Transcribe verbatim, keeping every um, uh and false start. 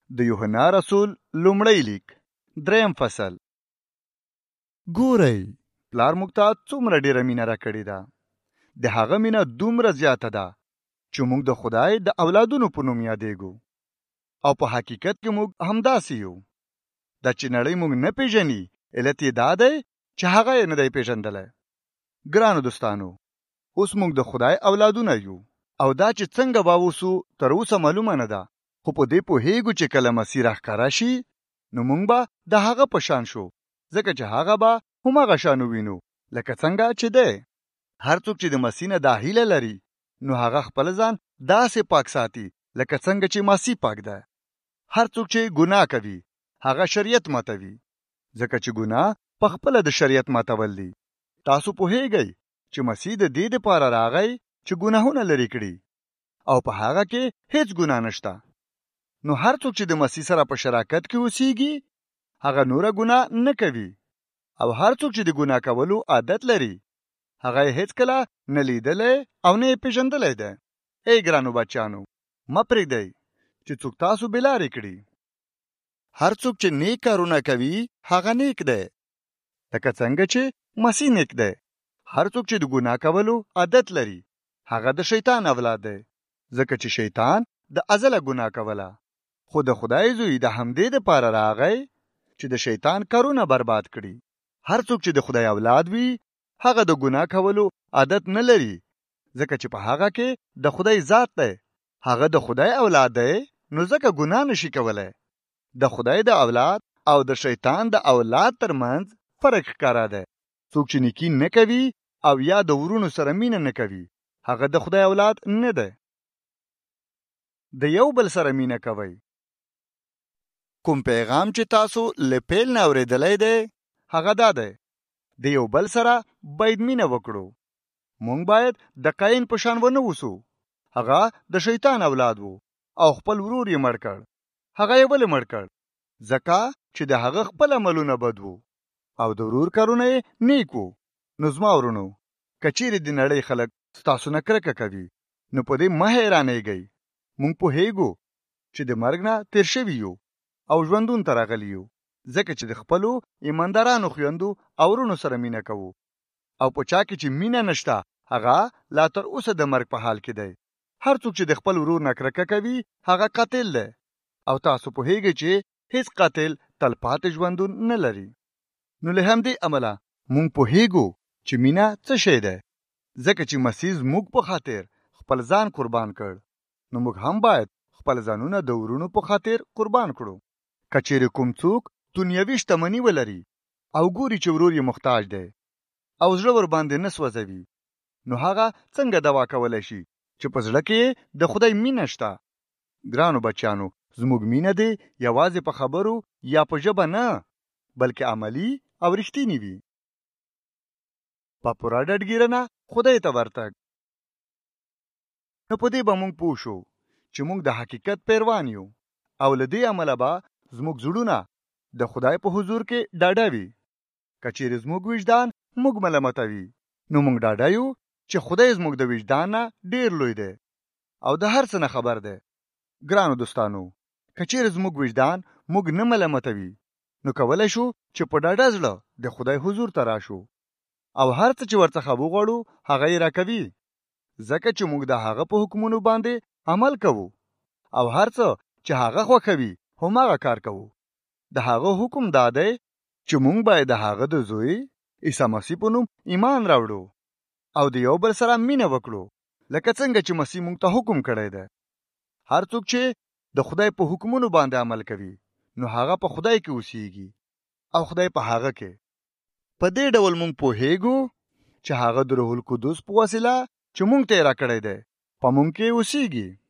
د یوحنا رسول لومړی لیک دریم فصل. ګورئ پلار موږ ته څومره ډېره مینه راکړې ده. د هغه مینه دومره زیاته ده چې موږ د خدای د اولادونو په نوم یادېږو. او په حقیقت کې موږ همداسې یو. دا چې نړۍ موږ نه پیژني علت یې دا دی چې هغه یې نه دی پیژندلی. ګرانو دوستانو، اوس موږ د خدای اولادونه یو او دا چې څنګه به اوسو تر اوسه معلومه نه ده، خو په دې پوهېږو چې کله مسیح راښکاره شي نو موږ به د هغه په شان شو، ځکه چې هغه به هماغه شان ووینو لکه څنګه چې دی. هر څوک چې د مسیح نه دا هیله لري نو هغه خپل ځان داسې پاک ساتي لکه څنګه چې مسیح پاک ده. هر څوک چې ګناه کوي هغه شریعت ماتوي، ځکه چې ګناه په خپله د شریعت ماتول دي. تاسو پوهېږئ چې مسیح د دې دپاره راغی چې ګناهونه لرې کړي او په هغه کې هیڅ ګناه نشته. نو هر څوک چې د مسیح سره په شراکت کې اوسېږي هغه نوره ګناه نه کوي، او هر څوک چې د ګناه کولو عادت لري هغه یې هیڅکله نه لیدلی او نه یې پېژندلی دی. ای ګرانو بچیانو، مه پرېږدئ چې څوک تاسو بېلارې کړي. هر څوک چې نیک کارونه کوي هغه نیک دی، لکه څنګه چې مسیح نیک دی. هر څوک چې د ګناه کولو عادت لري هغه د شیطان اولاد دی، ځکه چې شیطان د ازله ګناه کوله. خو د خدای زوی د همدې دپاره راغی چې د شیطان کارونه برباد کړي. هر څوک چې د خدای اولاد وي هغه د ګناه کولو عادت نه لري، ځکه چې په هغه کې د خدای ذات دی. هغه د خدای اولاد دی نو ځکه ګناه نشي کولی. د خدای د اولاد او د شیطان د اولاد ترمنځ فرق ښکاره دی. څوک چې نیکي نه کوي او یا د ورونو سره مینه نه کوي هغه د خدای اولاد نه دی. د یو بل سره مینه کوئ. کوم پیغام چې تاسو له پیل نه اورېدلی دی هغه دا دی، د یو بل سره باید مینه وکړو. مونږ باید د قاین په شان ونه اوسو. هغه د شیطان اولاد وو او خپل ورور یې مړ کړ. هغه یې ولې مړ کړ؟ ځکه چې د هغه خپل عملونه بد وو او د ورور کارونه یې نیک وو. نو زما ورونو، که چیرې د نړۍ خلک ستاسو نه کرکه کوي نو په دې مه حیرانېږئ. مونږ پوهېږو چې د مرګ نه تېر شوي یو او ژوندون ته راغلي یو، ځکه چې د خپلو ایماندارانو خویندو او ورونو سره مینه کوو. او په چا کې چې مینه نشته هغه لا تر اوسه د مرګ په حال کې دی. هر څوک چې د خپل ورور نه کرکه کوي هغه قاتل دی، او تاسو پوهېږئ چې هیڅ قاتل تلپاتې ژوندون نه لري. نو له همدې امله مونږ پوهېږو چې مینه څه شی دی. ځکه چې مسیح زموږ په خاطر خپل ځان قربان کړ، نو موږ هم باید خپل ځانونه د ورونو په خاطر قربان کړو. که چیرې کوم څوک دنیوي شتمني ولري او ګوري چې ورور یې محتاج دی او زړه ور باندې نه سوځوي، نو هغه څنګه دوا کولی شي چې په زړه کې د خدای مینه شته؟ ګرانو بچیانو، زموږ مینه دی یوازې په خبرو یا په ژبه نه، بلکې عملی او رښتینی وي. په پوره ډډګیرنه خدای ته ورتګ. نو په دې به موږ پوه شو چې موږ د حقیقت پیروان یو، او له دې عمله به زموږ زړونه د خدای په حضور کې ډاډه وي. که چیرې زموږ وجدان موږ ملامتوي نو موږ ډاډه یو چې خدای زموږ د وجدان نه ډېر لوی دی او د هر څه نه خبر دی. ګرانو دوستانو، که چیرې زموږ وجدان موږ نه ملامتوي نو کولی شو چې په ډاډه زړه د خدای حضور ته راشو او هر څه چې ورڅخه وغواړو هغه یې راکوي، ځکه چې موږ د هغه په حکمونو باندې عمل کوو او هر څه چې هغه خوښوي هماغه کار کوو. د هغه حکم دا دی چې موږ باید د هغه د زوی عیسی مسیح په نوم ایمان راوړو او د یو بل سره مینه وکړو، لکه څنګه چې مسیح موږ ته حکم کړی دی. هر څوک چې د خدای په حکمونو باندې عمل کوي نو هغه په خدای کې اوسېږي او خدای په هغه کې. په دې ډول موږ پوهېږو چې هغه د روح القدس په وسیله چې موږ ته یې راکړی دی په موږ کې اوسېږي.